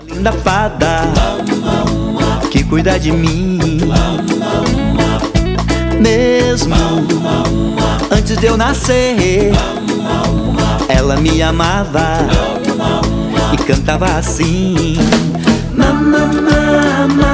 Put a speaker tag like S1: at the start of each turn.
S1: Linda fada que cuida de mim, mesmo antes de eu nascer. Ela me amava e cantava assim: mamãe, mamãe.